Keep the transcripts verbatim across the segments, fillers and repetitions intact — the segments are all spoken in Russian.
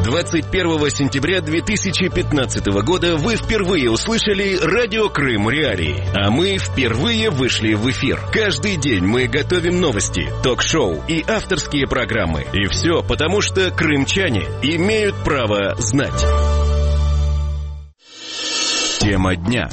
двадцать первого сентября две тысячи пятнадцатого года вы впервые услышали радио Крым Реалии, а мы впервые вышли в эфир. Каждый день мы готовим новости, ток-шоу и авторские программы. И все потому, что крымчане имеют право знать. Тема дня.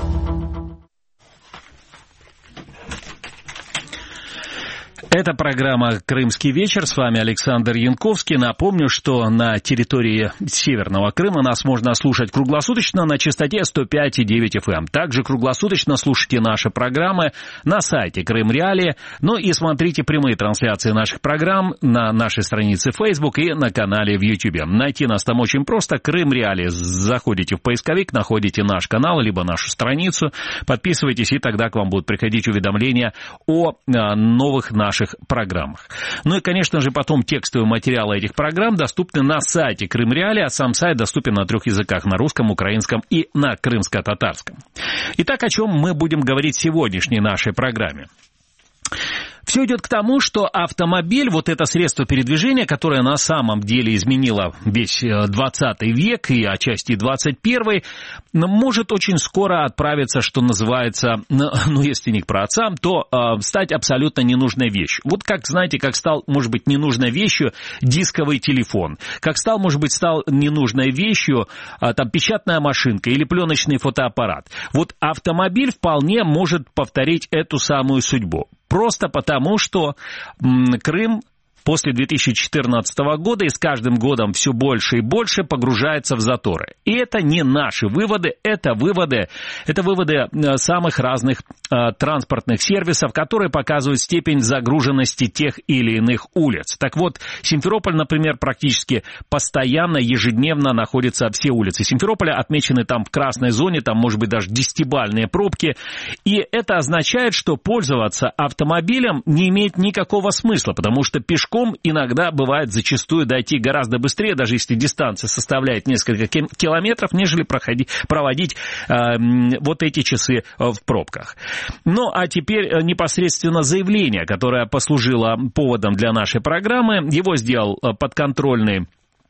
Это программа «Крымский вечер». С вами Александр Янковский. Напомню, что на территории Северного Крыма нас можно слушать круглосуточно на частоте сто пять и девять эф эм. Также круглосуточно слушайте наши программы на сайте Крым Реалии. Ну и смотрите прямые трансляции наших программ на нашей странице Facebook и на канале в YouTube. Найти нас там очень просто. Крым Реалии. Заходите в поисковик, находите наш канал, либо нашу страницу. Подписывайтесь, и тогда к вам будут приходить уведомления о новых наших программах. Ну и, конечно же, потом текстовые материалы этих программ доступны на сайте Крым Реалии, а сам сайт доступен на трех языках: на русском, украинском и на крымско-татарском. Итак, о чем мы будем говорить в сегодняшней нашей программе? Все идет к тому, что автомобиль, вот это средство передвижения, которое на самом деле изменило весь двадцатый век и отчасти двадцать первый, может очень скоро отправиться, что называется, ну, если не к праотцам, то э, стать абсолютно ненужной вещью. Вот как, знаете, как стал, может быть, ненужной вещью дисковый телефон, как стал, может быть, стал ненужной вещью э, там, печатная машинка или пленочный фотоаппарат. Вот автомобиль вполне может повторить эту самую судьбу. Просто потому, что м, Крым после две тысячи четырнадцатого года и с каждым годом все больше и больше погружается в заторы. И это не наши выводы, это выводы, это выводы самых разных э, транспортных сервисов, которые показывают степень загруженности тех или иных улиц. Так вот, Симферополь, например, практически постоянно, ежедневно находятся все улицы Симферополя, отмечены там в красной зоне, там может быть даже десятибалльные пробки. И это означает, что пользоваться автомобилем не имеет никакого смысла, потому что пешком иногда бывает зачастую дойти гораздо быстрее, даже если дистанция составляет несколько километров, нежели проходить, проводить э, вот эти часы в пробках. Ну, а теперь непосредственно заявление, которое послужило поводом для нашей программы. Его сделал подконтрольный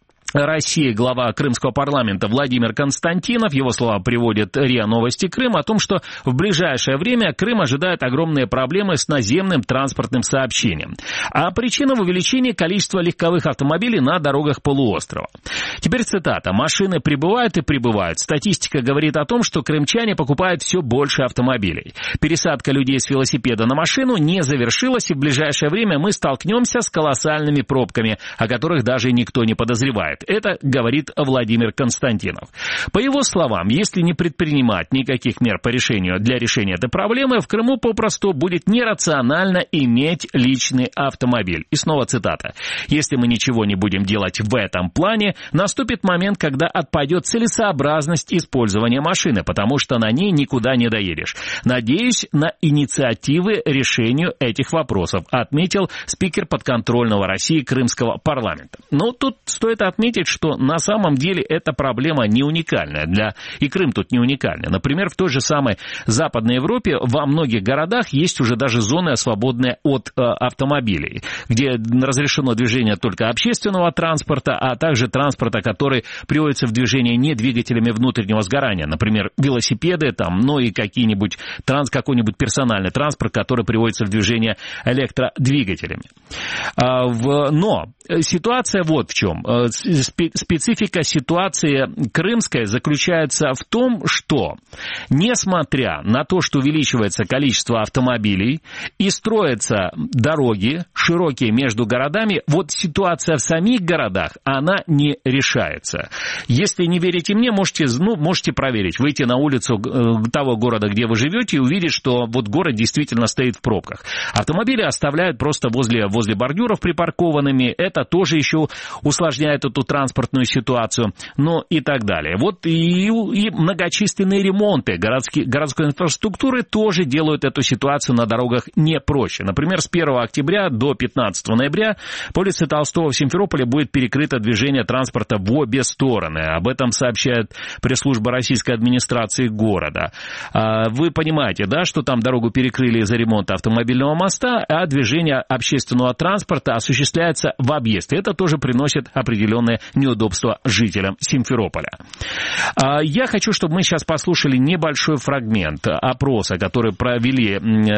России глава Крымского парламента Владимир Константинов. Его слова приводит РИА Новости Крым о том, что в ближайшее время Крым ожидает огромные проблемы с наземным транспортным сообщением. А причина в увеличении количества легковых автомобилей на дорогах полуострова. Теперь цитата. «Машины прибывают и прибывают. Статистика говорит о том, что крымчане покупают все больше автомобилей. Пересадка людей с велосипеда на машину не завершилась, и в ближайшее время мы столкнемся с колоссальными пробками, о которых даже никто не подозревает». Это говорит Владимир Константинов. По его словам, если не предпринимать никаких мер по решению для решения этой проблемы, в Крыму попросту будет нерационально иметь личный автомобиль. И снова цитата. «Если мы ничего не будем делать в этом плане, наступит момент, когда отпадет целесообразность использования машины, потому что на ней никуда не доедешь. Надеюсь на инициативы решению этих вопросов», отметил спикер подконтрольного России Крымского парламента. Но тут стоит отметить, что на самом деле эта проблема не уникальная. Для... И Крым тут не уникальный. Например, в той же самой Западной Европе во многих городах есть уже даже зоны, свободные от э, автомобилей, где разрешено движение только общественного транспорта, а также транспорта, который приводится в движение не двигателями внутреннего сгорания. Например, велосипеды, там, ну и какие-нибудь, транс, какой-нибудь персональный транспорт, который приводится в движение электродвигателями. А, в... Но ситуация вот в чем. Специфика ситуации крымской заключается в том, что, несмотря на то, что увеличивается количество автомобилей и строятся дороги широкие между городами, вот ситуация в самих городах, она не решается. Если не верите мне, можете, ну, можете проверить. Выйти на улицу того города, где вы живете, и увидеть, что вот город действительно стоит в пробках. Автомобили оставляют просто возле, возле бордюров припаркованными. Это тоже еще усложняет эту транспортную ситуацию, ну и так далее. Вот и, и многочисленные ремонты городские, городской инфраструктуры тоже делают эту ситуацию на дорогах не проще. Например, с первого октября до пятнадцатого ноября по улице Толстого в Симферополе будет перекрыто движение транспорта в обе стороны. Об этом сообщает пресс-служба российской администрации города. Вы понимаете, да, что там дорогу перекрыли из-за ремонта автомобильного моста, а движение общественного транспорта осуществляется в объезд. Это тоже приносит определенные неудобства жителям Симферополя. Я хочу, чтобы мы сейчас послушали небольшой фрагмент опроса, который провели,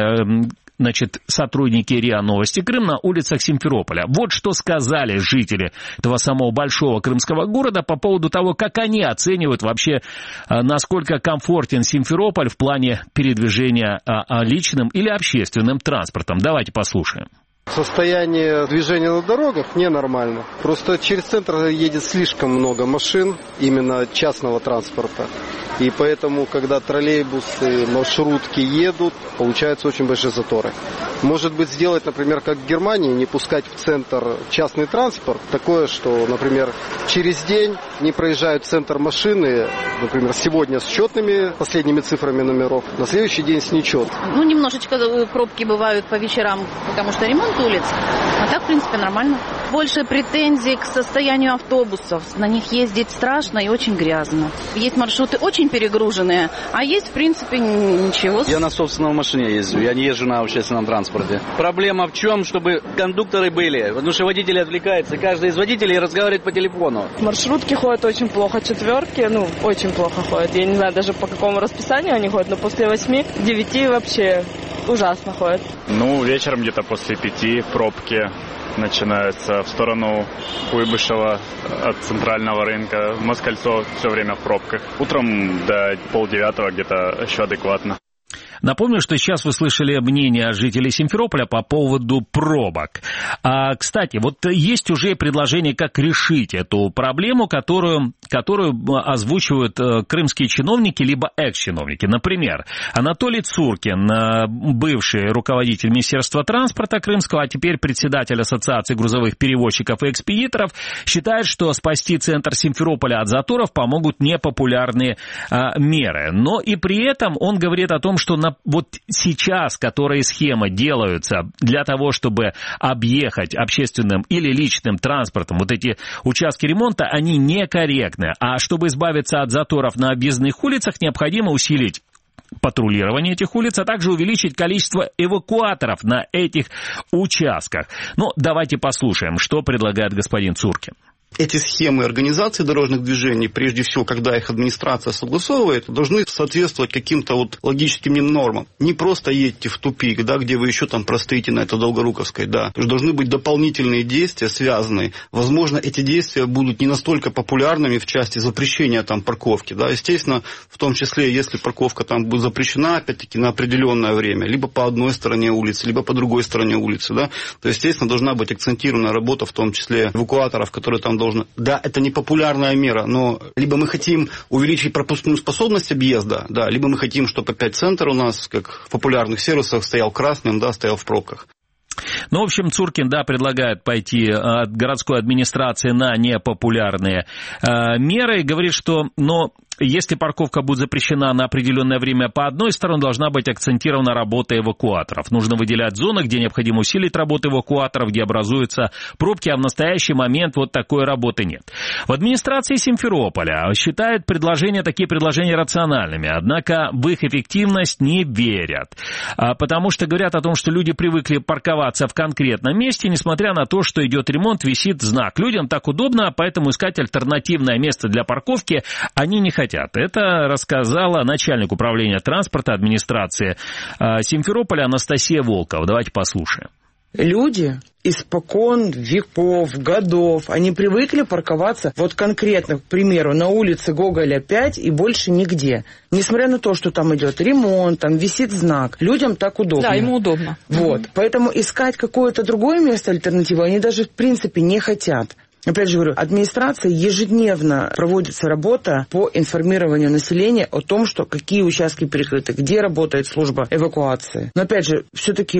значит, сотрудники РИА Новости Крым на улицах Симферополя. Вот что сказали жители этого самого большого крымского города по поводу того, как они оценивают вообще, насколько комфортен Симферополь в плане передвижения личным или общественным транспортом. Давайте послушаем. Состояние движения на дорогах ненормально. Просто через центр едет слишком много машин, именно частного транспорта. И поэтому, когда троллейбусы, маршрутки едут, получаются очень большие заторы. Может быть, сделать, например, как в Германии, не пускать в центр частный транспорт. Такое, что, например, через день не проезжают в центр машины, например, сегодня с четными последними цифрами номеров, на следующий день с нечетными. Ну, немножечко пробки бывают по вечерам, потому что ремонт улиц. А так, в принципе, нормально. Больше претензий к состоянию автобусов. На них ездить страшно и очень грязно. Есть маршруты очень перегруженные, а есть, в принципе, ничего. Я на собственной машине езжу, я не езжу на общественном транспорте. Проблема в чем? Чтобы кондукторы были, потому что водители отвлекаются. Каждый из водителей разговаривает по телефону. Маршрутки ходят очень плохо, четверки, ну, очень плохо ходят. Я не знаю даже по какому расписанию они ходят, но после восьми, девяти вообще ужасно ходят. Ну, вечером где-то после пяти пробки начинаются в сторону Куйбышева от центрального рынка. Москальцо все время в пробках. Утром до полдевятого где-то еще адекватно. Напомню, что сейчас вы слышали мнение жителей Симферополя по поводу пробок. А, кстати, вот есть уже предложение, как решить эту проблему, которую, которую озвучивают крымские чиновники, либо экс-чиновники. Например, Анатолий Цуркин, бывший руководитель Министерства транспорта крымского, а теперь председатель Ассоциации грузовых перевозчиков и экспедиторов, считает, что спасти центр Симферополя от заторов помогут непопулярные а, меры. Но и при этом он говорит о том, что на вот сейчас, которые схемы делаются для того, чтобы объехать общественным или личным транспортом вот эти участки ремонта, они некорректны. А чтобы избавиться от заторов на объездных улицах, необходимо усилить патрулирование этих улиц, а также увеличить количество эвакуаторов на этих участках. Ну, давайте послушаем, что предлагает господин Цуркин. Эти схемы организации дорожных движений, прежде всего, когда их администрация согласовывает, должны соответствовать каким-то вот логическим нормам. Не просто едьте в тупик, да, где вы еще там простоите на этой Долгоруковской, да. То есть должны быть дополнительные действия, связанные. Возможно, эти действия будут не настолько популярными в части запрещения там парковки, да. Естественно, в том числе, если парковка там будет запрещена, опять-таки, на определенное время, либо по одной стороне улицы, либо по другой стороне улицы, да, то, естественно, должна быть акцентированная работа, в том числе эвакуаторов, которые там должны. Да, это не популярная мера, но либо мы хотим увеличить пропускную способность объезда, да, либо мы хотим, чтобы опять центр у нас, как в популярных сервисах, стоял красным, да, стоял в пробках. Ну, в общем, Цуркин, да, предлагает пойти от городской администрации на непопулярные э, меры. Говорит, что, но если парковка будет запрещена на определенное время по одной стороне, должна быть акцентирована работа эвакуаторов. Нужно выделять зоны, где необходимо усилить работу эвакуаторов, где образуются пробки, а в настоящий момент вот такой работы нет. В администрации Симферополя считают предложения, такие предложения рациональными, однако в их эффективность не верят, потому что говорят о том, что люди привыкли парковаться в конкретном месте, несмотря на то, что идет ремонт, висит знак. Людям так удобно, поэтому искать альтернативное место для парковки они не хотят. Это рассказала начальник управления транспорта администрации Симферополя Анастасия Волкова. Давайте послушаем. Люди испокон веков, годов, они привыкли парковаться вот конкретно, к примеру, на улице Гоголя пять и больше нигде. Несмотря на то, что там идет ремонт, там висит знак, людям так удобно. Да, ему удобно. Вот, mm-hmm. Поэтому искать какое-то другое место альтернативу они даже в принципе не хотят. Опять же говорю, администрация ежедневно проводится работа по информированию населения о том, что какие участки перекрыты, где работает служба эвакуации. Но опять же, все-таки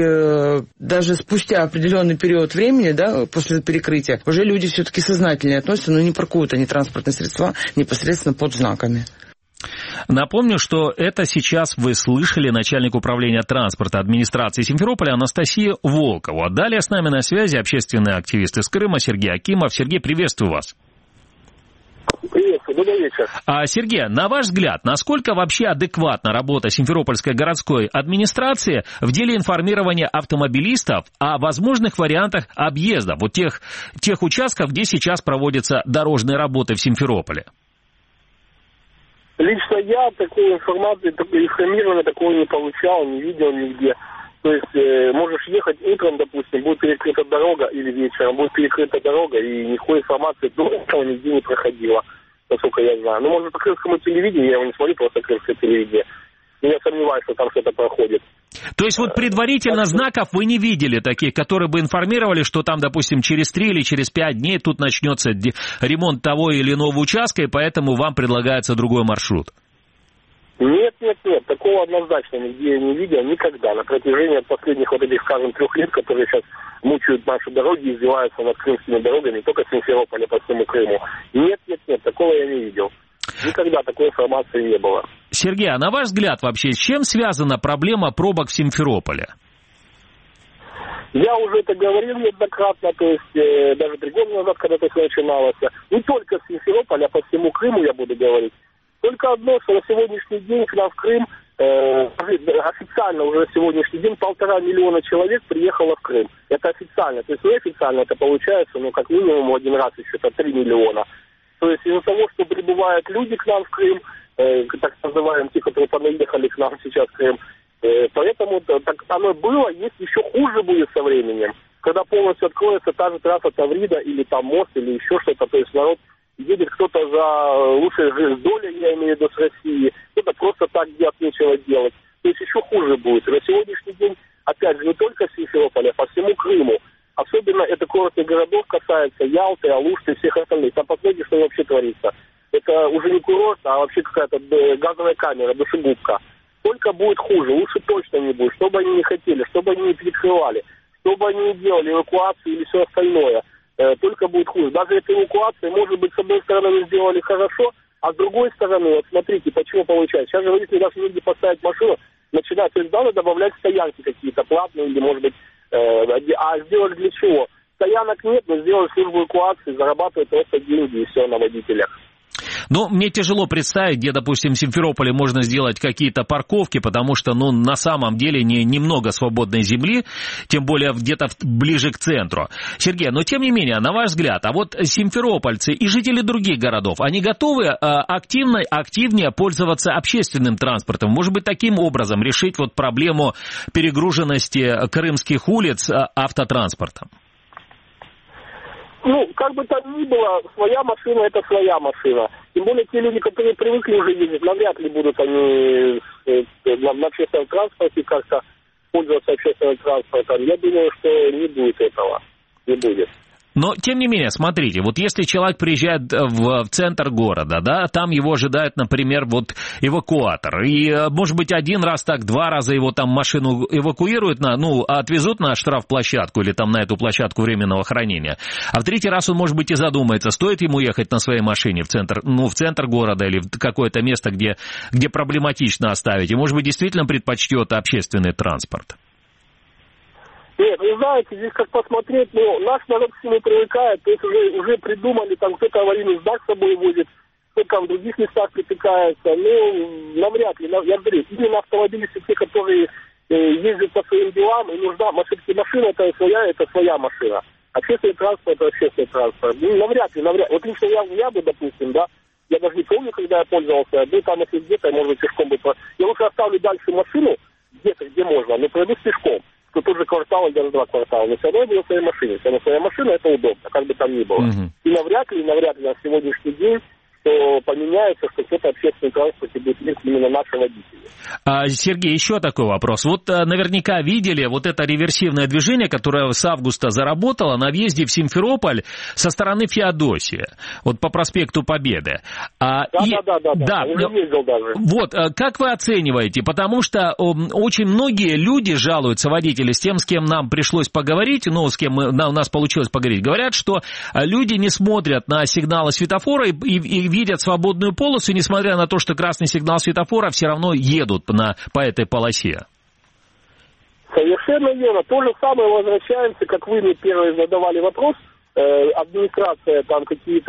даже спустя определенный период времени, да, после перекрытия, уже люди все-таки сознательнее относятся, но не паркуют они транспортные средства непосредственно под знаками. Напомню, что это сейчас вы слышали начальник управления транспорта администрации Симферополя Анастасия Волкова. Далее с нами на связи общественный активист из Крыма Сергей Акимов. Сергей, приветствую вас. приветствую, добрый вечер. А, Сергей, на ваш взгляд, насколько вообще адекватна работа Симферопольской городской администрации в деле информирования автомобилистов о возможных вариантах объезда вот тех, тех участков, где сейчас проводятся дорожные работы в Симферополе? Лично я такой информации, такой информирования такого не получал, не видел нигде. То есть э, можешь ехать утром, допустим, будет перекрыта дорога, или вечером будет перекрыта дорога, и никакой информации до этого нигде не проходило, насколько я знаю. Ну, может, по крымскому телевидению, я его не смотрю, просто крымское телевидение. Но я сомневаюсь, что там что-то проходит. То есть вот предварительно а, знаков вы не видели таких, которые бы информировали, что там, допустим, через три или через пять дней тут начнется ремонт того или иного участка, и поэтому вам предлагается другой маршрут? Нет, нет, нет, такого однозначно нигде я не видел никогда. На протяжении последних вот этих, скажем, трех лет, которые сейчас мучают наши дороги, издеваются над крымскими дорогами, не только Симферополя, по всему Крыму. Нет, нет, нет, такого я не видел. Никогда такой информации не было. Сергей, а на ваш взгляд вообще, с чем связана проблема пробок в Симферополе? Я уже это говорил неоднократно, то есть э, даже три года назад, когда это все начиналось. Не только в Симферополе, а по всему Крыму я буду говорить. Только одно, что на сегодняшний день к нам в Крым, э, официально уже на сегодняшний день полтора миллиона человек приехало в Крым. Это официально. То есть неофициально это получается, ну, как минимум один раз еще это три миллиона. То есть из-за того, что прибывают люди к нам в Крым, э, так называемые, те, которые понаехали к нам сейчас в Крым, э, поэтому так оно было, есть еще хуже будет со временем. Когда полностью откроется та же трасса Таврида или там мост, или еще что-то, то есть народ едет кто-то за лучшей жизнь долей, я имею в виду, с России, кто-то просто так, где от нечего делать. То есть еще хуже будет. На сегодняшний день, опять же, не только Симферополя, а по всему Крыму. Особенно это курортных городов касается Ялты, Алушты и всех остальных. Там посмотрите, что вообще творится. Это уже не курорт, а вообще какая-то газовая камера, душегубка. Только будет хуже, лучше точно не будет. Что бы они ни хотели, что бы они ни перекрывали, что бы они ни делали, эвакуацию или все остальное. Только будет хуже. Даже эта эвакуация, может быть, с одной стороны мы сделали хорошо, а с другой стороны, вот смотрите, почему получается. Сейчас же водители даже негде поставить машину, начинают, то есть надо добавлять стоянки какие-то платные или, может быть, э, а сделали для чего? Стоянок нет, но сделали службу эвакуации, зарабатывают просто деньги и все на водителях. Ну, мне тяжело представить, где, допустим, в Симферополе можно сделать какие-то парковки, потому что, ну, на самом деле не, немного свободной земли, тем более где-то ближе к центру. Сергей, но тем не менее, на ваш взгляд, а вот симферопольцы и жители других городов, они готовы а, активно, активнее пользоваться общественным транспортом? Может быть, таким образом решить вот проблему перегруженности крымских улиц а, автотранспортом? Ну, как бы там ни было, своя машина – это своя машина. Тем более те люди, которые привыкли уже ездить, навряд ли будут они на, на общественном транспорте как-то пользоваться общественным транспортом. Я думаю, что не будет этого, не будет. Но, тем не менее, смотрите, вот если человек приезжает в, в центр города, да, там его ожидает, например, вот эвакуатор, и, может быть, один раз так, два раза его там машину эвакуируют, на, ну, отвезут на штрафплощадку или там на эту площадку временного хранения, а в третий раз он, может быть, и задумается, стоит ему ехать на своей машине в центр, ну, в центр города или в какое-то место, где, где проблематично оставить, и, может быть, действительно предпочтет общественный транспорт. Нет, вы знаете, здесь как посмотреть, ну, наш народ к всему привыкает, то есть уже, уже придумали, там кто-то аварийный знак с собой возит, кто там в других местах притыкается, ну, навряд ли, я говорю, именно автомобилисты, те, которые э, ездят по своим делам, и нужна, все-таки машина это своя, это своя машина, общественный транспорт это общественный транспорт, ну, навряд ли, навряд ли, вот лично я, я бы, допустим, да, я даже не помню, когда я пользовался, ну, там, если где-то, может быть, пешком быть, я лучше оставлю дальше машину, где-то, где можно, но пройду пешком. То тот же квартал или даже два квартала. Но все равно я буду в своей машине. Все равно своя машина это удобно, как бы там ни было. Uh-huh. И навряд ли, навряд ли на сегодняшний день что поменяется, что кто-то общественный транспорт будет ездить именно наши водители. А, Сергей, еще такой вопрос. Вот а, наверняка видели вот это реверсивное движение, которое с августа заработало на въезде в Симферополь со стороны Феодосии, вот по проспекту Победы. А, да, и, да, да, да, да, уже ездил даже. Вот, как вы оцениваете? Потому что о, очень многие люди жалуются, водители, с тем, с кем нам пришлось поговорить, ну, с кем мы, на, у нас получилось поговорить, говорят, что люди не смотрят на сигналы светофора и, и, и видят свободную полосу, и несмотря на то, что красный сигнал светофора, все равно едут на, по этой полосе. Совершенно верно. То же самое возвращаемся, как вы мне первый задавали вопрос, э, администрация там какие-то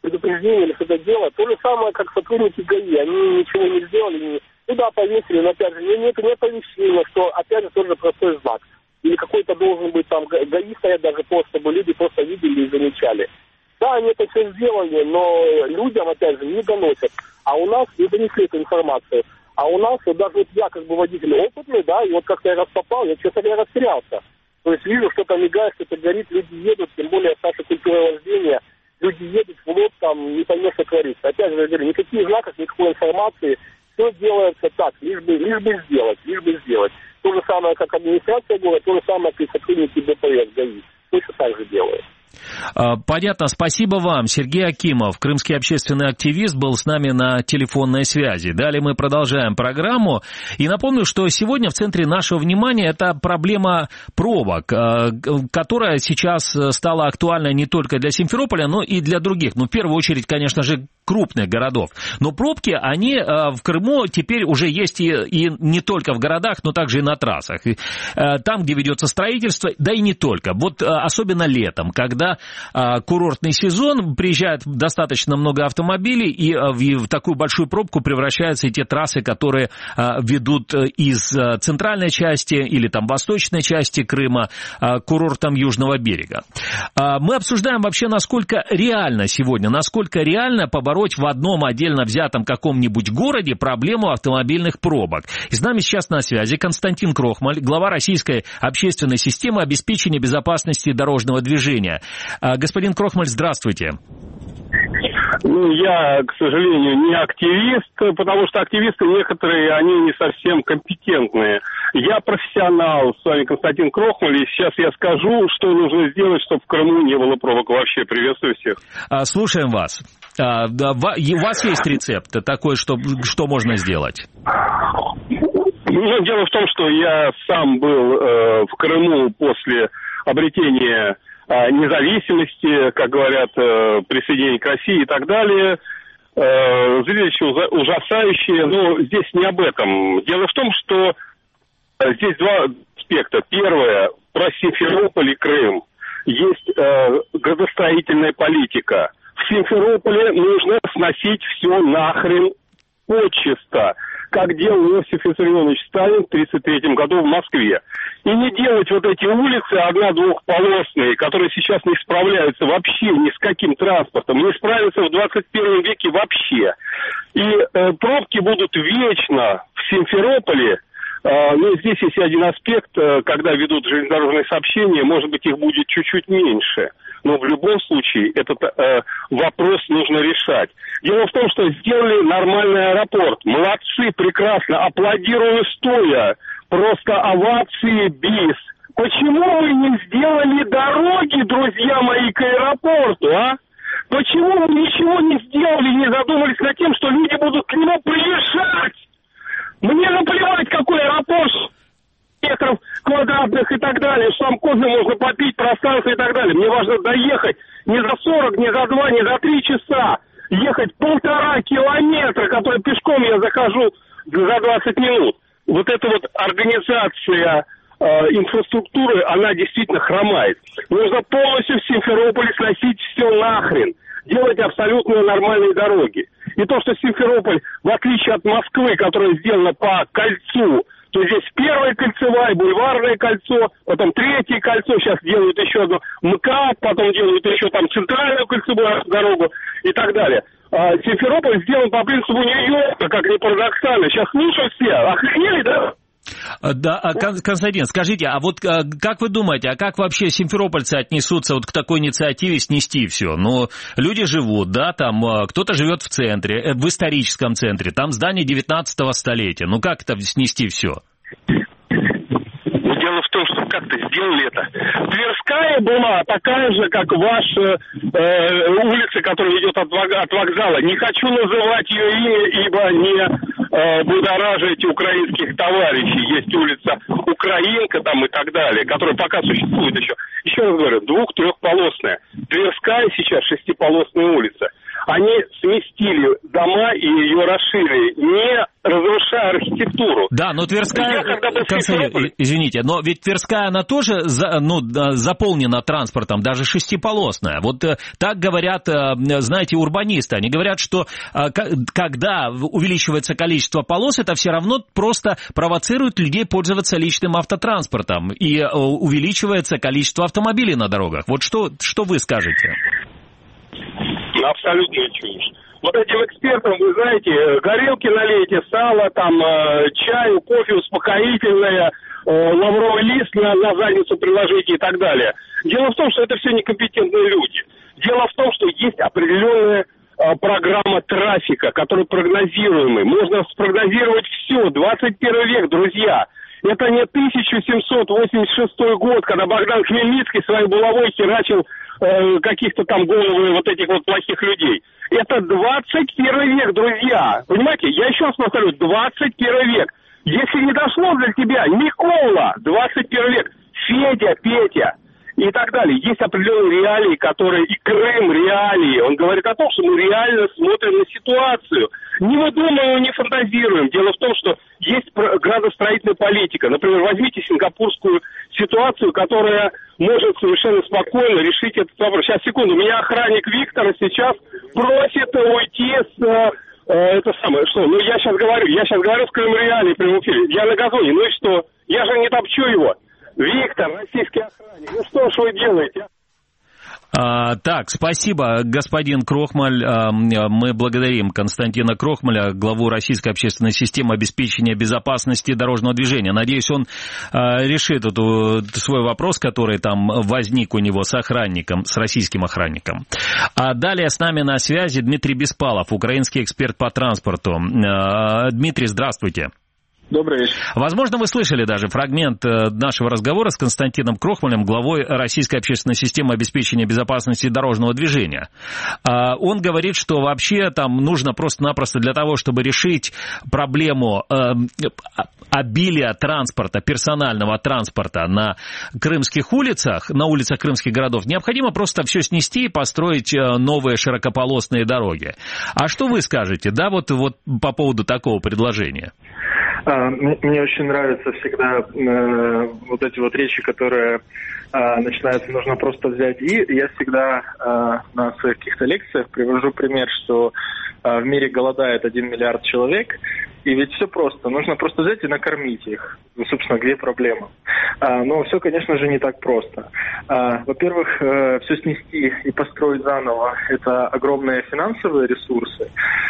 предупреждение или что-то делать. То же самое, как сотрудники ГАИ. Они ничего не сделали, не... ну да, повесили, но опять же, нет, нет оповещения, что опять же тоже простой знак. Или какой-то должен быть там ГАИ стоять даже просто, чтобы люди просто видели и замечали. Да, они это все сделали, но людям, опять же, не доносят. А у нас не донесли эту информацию. А у нас, вот даже вот я как бы водитель опытный, да, и вот как-то я раз попал, я, честно говоря, растерялся. То есть вижу, что-то мигает, что-то горит, люди едут, тем более с нашей культурой вождения, люди едут в лоб, там, не поймешь, что творится. Опять же, я говорю, никаких знаков, никакой информации, все делается так, лишь бы, лишь бы сделать, лишь бы сделать. То же самое, как администрация города, то же самое, как и сотрудники ДПС, ГАИ. Точно так же делают. Понятно, спасибо вам. Сергей Акимов, крымский общественный активист, был с нами на телефонной связи. Далее мы продолжаем программу. И напомню, что сегодня в центре нашего внимания это проблема пробок, которая сейчас стала актуальной не только для Симферополя, но и для других. Ну, в первую очередь, конечно же, крупных городов. Но пробки, они в Крыму теперь уже есть и, и не только в городах, но также и на трассах. И, там, где ведется строительство, да и не только. Вот особенно летом, когда курортный сезон, приезжает достаточно много автомобилей, и в такую большую пробку превращаются и те трассы, которые ведут из центральной части или там восточной части Крыма к курортам Южного берега. Мы обсуждаем вообще, насколько реально сегодня, насколько реально побороть в одном отдельно взятом каком-нибудь городе проблему автомобильных пробок. И с нами сейчас на связи Константин Крохмаль, глава Российской общественной системы обеспечения безопасности дорожного движения. Господин Крохмаль, здравствуйте. Ну, я, к сожалению, не активист, потому что активисты некоторые, они не совсем компетентные. Я профессионал, с вами Константин Крохмаль, и сейчас я скажу, что нужно сделать, чтобы в Крыму не было пробок вообще. Приветствую всех. Слушаем вас. У вас есть рецепт такой, что, что можно сделать? Ну, дело в том, что я сам был э, в Крыму после обретения независимости, как говорят, присоединение к России и так далее. Зрелище ужасающее, но здесь не об этом. Дело в том, что здесь два аспекта. Первое, про Симферополь и Крым. Есть градостроительная политика. В Симферополе нужно сносить все нахрен почисто, как делал Иосиф Виссарионович Сталин в тысяча девятьсот тридцать третьем году в Москве. И не делать вот эти улицы одно-двухполосные, которые сейчас не справляются вообще ни с каким транспортом, не справятся в двадцать первом веке вообще. И э, пробки будут вечно в Симферополе. Э, но здесь есть один аспект, э, когда ведут железнодорожные сообщения, может быть, их будет чуть-чуть меньше. Но в любом случае этот э, вопрос нужно решать. Дело в том, что сделали нормальный аэропорт. Молодцы, прекрасно, аплодирую стоя. Просто овации бис. Почему вы не сделали дороги, друзья мои, к аэропорту, а? Почему вы ничего не сделали, не задумались над тем, что люди будут к нему приезжать? Мне наплевать, какой аэропорт, метров квадратных и так далее, что там кофе можно попить, пространство и так далее. Мне важно доехать не за сорок, не за два, не за три часа. Ехать полтора километра, который пешком я захожу за двадцать минут. Вот эта вот организация э, инфраструктуры, она действительно хромает. Нужно полностью в Симферополе сносить все нахрен. Делать абсолютно нормальные дороги. И то, что Симферополь, в отличие от Москвы, которая сделана по кольцу, то здесь первое кольцевое, бульварное кольцо, потом третье кольцо, сейчас делают еще одно МКАД, потом делают еще там центральную кольцевую дорогу и так далее. А Симферополь сделан по принципу Нью-Йорка, как ни парадоксально. Сейчас слушают все. Охренели, да? Да, Константин, скажите, а вот как вы думаете, а как вообще симферопольцы отнесутся вот к такой инициативе снести все? Ну, люди живут, да, там кто-то живет в центре, в историческом центре, там здание девятнадцатого столетия. Ну, как это снести все? Дело в том, что как-то сделали это. Тверская была такая же, как ваша э, улица, которая идет от, от вокзала. Не хочу называть ее имя, ибо не э, будоражить украинских товарищей. Есть улица Украинка там и так далее, которая пока существует еще. Еще раз говорю, двух-трехполосная. Тверская сейчас шестиполосная улица. Они сместили дома и ее расширили, не разрушая архитектуру. Да, Да, но Тверская, Константин, извините, но ведь Тверская, она тоже за, ну, заполнена транспортом, даже шестиполосная. Вот так говорят, знаете, урбанисты. Они говорят, что когда увеличивается количество полос, это все равно просто провоцирует людей пользоваться личным автотранспортом. И увеличивается количество автомобилей на дорогах. Вот что, что вы скажете? Абсолютная чушь. Вот этим экспертам, вы знаете, горелки налейте, сало, там, э, чаю, кофе, успокоительное, э, лавровый лист на, на задницу приложите и так далее. Дело в том, что это все некомпетентные люди. Дело в том, что есть определенная э, программа трафика, которая прогнозируемая. Можно спрогнозировать все. двадцать первый век, друзья. Это не тысяча семьсот восемьдесят шестой год, когда Богдан Хмельницкий своей булавой херачил э, каких-то там головы вот этих вот плохих людей. Это двадцать первый век, друзья. Понимаете, я еще раз повторю, двадцать первый век. Если не дошло для тебя, Микола, двадцать первый век, Федя, Петя и так далее. Есть определенные реалии, которые, и Крым реалии. Он говорит о том, что мы реально смотрим на ситуацию. Не выдумываем, не фантазируем. Дело в том, что есть градостроительная политика. Например, возьмите сингапурскую ситуацию, которая может совершенно спокойно решить этот вопрос. Сейчас, секунду. Меня охранник Виктора сейчас просит уйти с... Э, это самое, что? Ну, я сейчас говорю, я сейчас говорю с Крым реалии в прямом эфире. Я на газоне, ну и что? Я же не топчу его. Виктор, российский охранник, ну что ж вы делаете? А, так, спасибо, господин Крохмаль. А, мы благодарим Константина Крохмаля, главу Российской общественной системы обеспечения безопасности дорожного движения. Надеюсь, он а, решит эту, свой вопрос, который там возник у него с охранником, с российским охранником. А далее с нами на связи Дмитрий Беспалов, украинский эксперт по транспорту. А, Дмитрий, здравствуйте. Добрый вечер. Возможно, вы слышали даже фрагмент нашего разговора с Константином Крохмалем, главой Российской общественной системы обеспечения безопасности дорожного движения. Он говорит, что вообще там нужно просто-напросто для того, чтобы решить проблему обилия транспорта, персонального транспорта на крымских улицах, на улицах крымских городов, необходимо просто все снести и построить новые широкополосные дороги. А что вы скажете, да, вот, вот по поводу такого предложения? Мне очень нравятся всегда э, вот эти вот речи, которые э, начинаются, нужно просто взять. И я всегда э, на своих каких-то лекциях привожу пример, что э, в мире голодает один миллиард человек, и ведь все просто. Нужно просто взять и накормить их. Ну, собственно, где проблема? А, но все, конечно же, не так просто. А, во-первых, э, все снести и построить заново – это огромные финансовые ресурсы.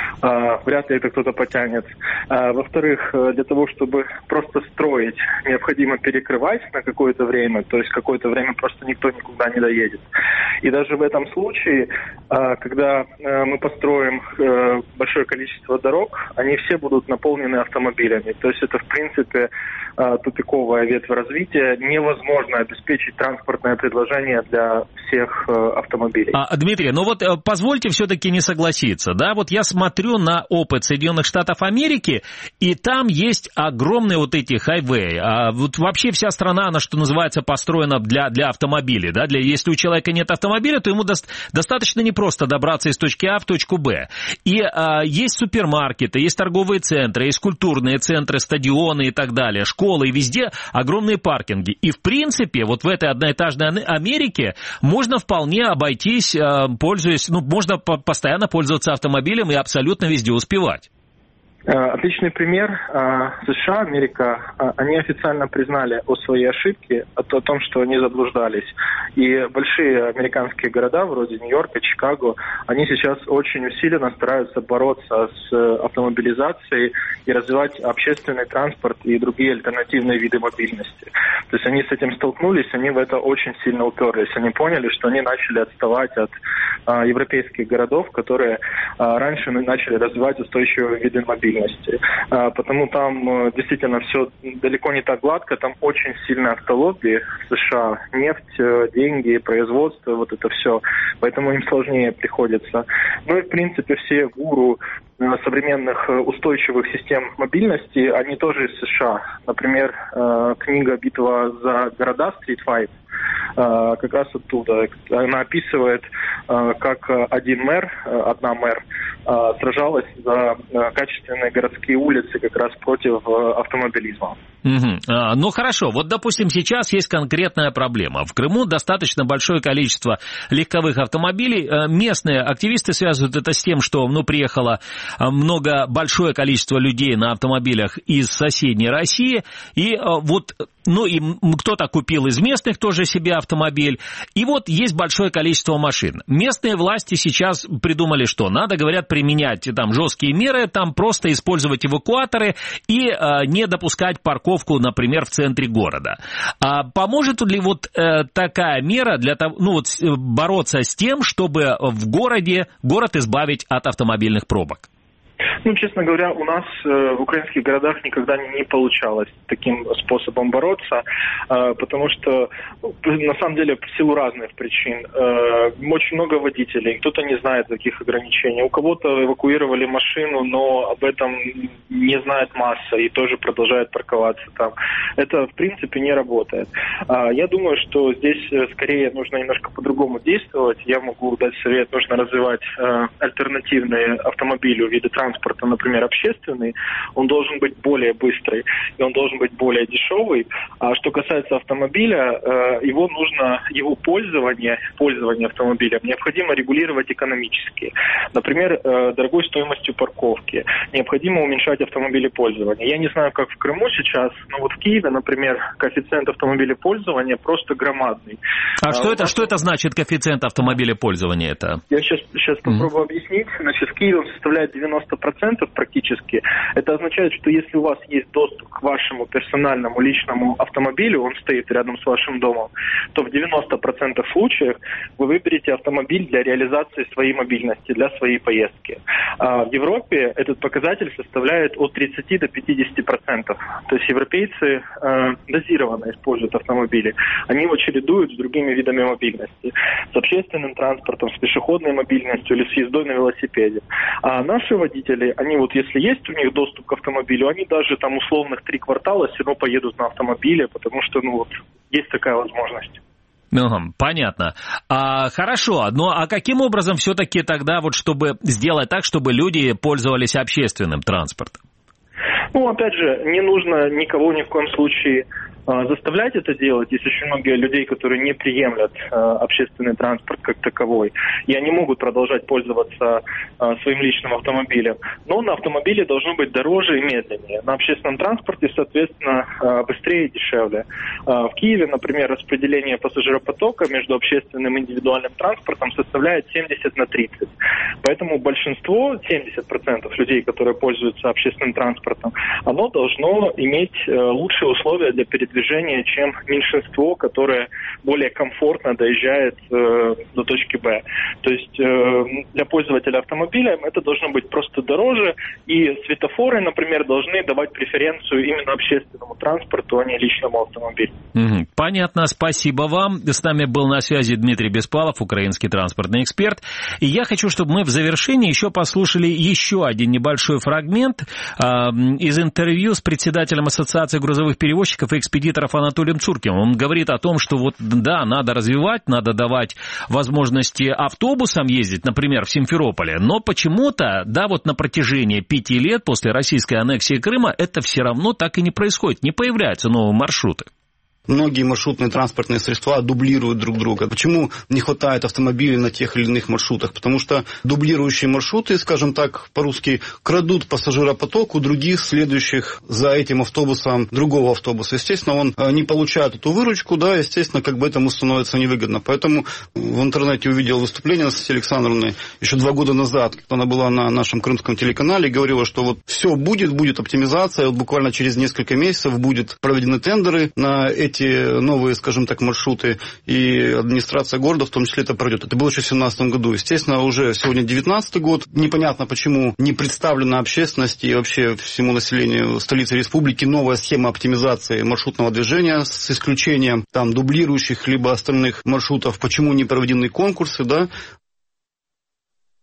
А, вряд ли это кто-то потянет. А, во-вторых, для того, чтобы просто строить, необходимо перекрывать на какое-то время. То есть какое-то время просто никто никуда не доедет. И даже в этом случае, а, когда а, мы построим а, большое количество дорог, они все будут наполнены автомобилями. То есть это, в принципе, тупиковая ветвь развития. Невозможно обеспечить транспортное предложение для всех автомобилей. А, Дмитрий, ну вот позвольте все-таки не согласиться. Да, вот я смотрю на опыт Соединенных Штатов Америки, и там есть огромные вот эти хайвеи. А вот вообще вся страна, она, что называется, построена для, для автомобилей. Да? Для, если у человека нет автомобиля, то ему до, достаточно непросто добраться из точки А в точку Б. И а, есть супермаркеты, есть торговые центры, есть культурные центры, стадионы и так далее, школы, и везде огромные паркинги. И, в принципе, вот в этой одноэтажной Америке можно вполне обойтись, пользуясь, ну, можно постоянно пользоваться автомобилем и абсолютно везде успевать. Отличный пример. США, Америка, они официально признали о своей ошибке, о том, что они заблуждались. И большие американские города, вроде Нью-Йорка, Чикаго, они сейчас очень усиленно стараются бороться с автомобилизацией и развивать общественный транспорт и другие альтернативные виды мобильности. То есть они с этим столкнулись, они в это очень сильно уперлись. Они поняли, что они начали отставать от а, европейских городов, которые а, раньше начали развивать устойчивые виды мобильности. Потому там действительно все далеко не так гладко, там очень сильное автолобби в США, нефть, деньги, производство, вот это все, поэтому им сложнее приходится. Ну и в принципе все гуру современных устойчивых систем мобильности, они тоже из США. Например, книга «Битва за города» Street Fight, как раз оттуда. Она описывает, как один мэр, одна мэр сражалась за качественные городские улицы как раз против автомобилизма. Угу. А, ну хорошо, вот допустим сейчас есть конкретная проблема. В Крыму достаточно большое количество легковых автомобилей. Местные активисты связывают это с тем, что ну, приехало много, большое количество людей на автомобилях из соседней России. И вот, ну и кто-то купил из местных тоже себе автомобиль. И вот есть большое количество машин. Местные власти сейчас придумали, что надо, говорят, применять там жесткие меры, там просто использовать эвакуаторы и э, не допускать парковку, например, в центре города. А поможет ли вот э, такая мера для того, ну вот бороться с тем, чтобы в городе город избавить от автомобильных пробок? Ну, честно говоря, у нас э, в украинских городах никогда не, не получалось таким способом бороться, э, потому что, ну, на самом деле, в силу разных причин. Э, очень много водителей, кто-то не знает таких ограничений. У кого-то эвакуировали машину, но об этом не знает масса и тоже продолжает парковаться там. Это, в принципе, не работает. Э, я думаю, что здесь скорее нужно немножко по-другому действовать. Я могу дать совет, нужно развивать э, альтернативные автомобили, виды транспорта, например, общественный, он должен быть более быстрый, и он должен быть более дешевый. А что касается автомобиля, его нужно, его пользование, пользование автомобилем необходимо регулировать экономически. Например, дорогой стоимостью парковки. Необходимо уменьшать автомобилепользование. Я не знаю, как в Крыму сейчас, но вот в Киеве, например, коэффициент автомобилепользования просто громадный. А, а что это, что это значит, коэффициент автомобилепользования? Это? Я сейчас, сейчас mm-hmm. попробую объяснить. Значит, в Киеве он составляет девяносто процентов практически. Это означает, что если у вас есть доступ к вашему персональному личному автомобилю, он стоит рядом с вашим домом, то в девяноста процентах случаев вы выберете автомобиль для реализации своей мобильности, для своей поездки. А в Европе этот показатель составляет от тридцати до пятидесяти процентов. То есть европейцы э, дозированно используют автомобили. Они его чередуют с другими видами мобильности. С общественным транспортом, с пешеходной мобильностью или с ездой на велосипеде. А наши водители, они вот если есть у них доступ к автомобилю, они даже там условных три квартала все равно поедут на автомобиле, потому что ну вот есть такая возможность. Угу, понятно. А, хорошо, ну а каким образом все-таки тогда вот чтобы сделать так, чтобы люди пользовались общественным транспортом? Ну, опять же, не нужно никого ни в коем случае заставлять это делать. Есть очень много людей, которые не приемлят э, общественный транспорт как таковой, и они могут продолжать пользоваться э, своим личным автомобилем. Но на автомобиле должно быть дороже и медленнее. На общественном транспорте, соответственно, э, быстрее и дешевле. Э, в Киеве, например, распределение пассажиропотока между общественным и индивидуальным транспортом составляет семьдесят на тридцать. Поэтому большинство, семьдесят процентов людей, которые пользуются общественным транспортом, оно должно иметь э, лучшие условия для передвижения движения, чем меньшинство, которое более комфортно доезжает э, до точки Б. То есть э, для пользователя автомобиля это должно быть просто дороже, и светофоры, например, должны давать преференцию именно общественному транспорту, а не личному автомобилю. Угу. Понятно, спасибо вам. С нами был на связи Дмитрий Беспалов, украинский транспортный эксперт. И я хочу, чтобы мы в завершении еще послушали еще один небольшой фрагмент э, из интервью с председателем Ассоциации грузовых перевозчиков и экспедиторов Анатолием Цуркиным. Он говорит о том, что вот да, надо развивать, надо давать возможности автобусам ездить, например, в Симферополе, но почему-то, да, вот на протяжении пяти лет после российской аннексии Крыма это все равно так и не происходит, не появляются новые маршруты. Многие маршрутные транспортные средства дублируют друг друга. Почему не хватает автомобилей на тех или иных маршрутах? Потому что дублирующие маршруты, скажем так, по-русски, крадут пассажиропоток у других, следующих за этим автобусом другого автобуса. Естественно, он не получает эту выручку, да, естественно, как бы этому становится невыгодно. Поэтому в интернете увидел выступление Анастасии Александровны еще два года назад, когда она была на нашем крымском телеканале, и говорила, что вот все будет, будет оптимизация, вот буквально через несколько месяцев будут проведены тендеры на эти эти новые, скажем так, маршруты, и администрация города в том числе это пройдет. Это было еще в две тысячи семнадцатом году. Естественно, уже сегодня девятнадцатый год. Непонятно, почему не представлена общественности и вообще всему населению столицы республики новая схема оптимизации маршрутного движения с исключением там дублирующих либо остальных маршрутов. Почему не проведены конкурсы, да?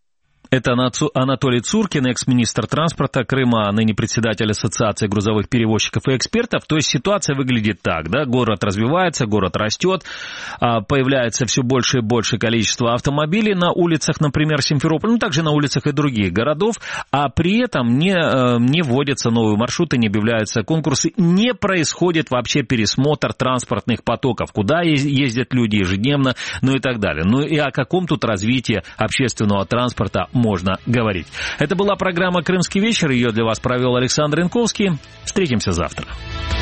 Это Анатолий Цуркин, экс-министр транспорта Крыма, а ныне председатель Ассоциации грузовых перевозчиков и экспертов. То есть ситуация выглядит так, да, город развивается, город растет, появляется все больше и больше количество автомобилей на улицах, например, Симферополя, ну, также на улицах и других городов, а при этом не, не вводятся новые маршруты, не объявляются конкурсы, не происходит вообще пересмотр транспортных потоков, куда ездят люди ежедневно, ну и так далее. Ну и о каком тут развитии общественного транспорта можно говорить. Это была программа «Крымский вечер». Ее для вас провел Александр Янковский. Встретимся завтра.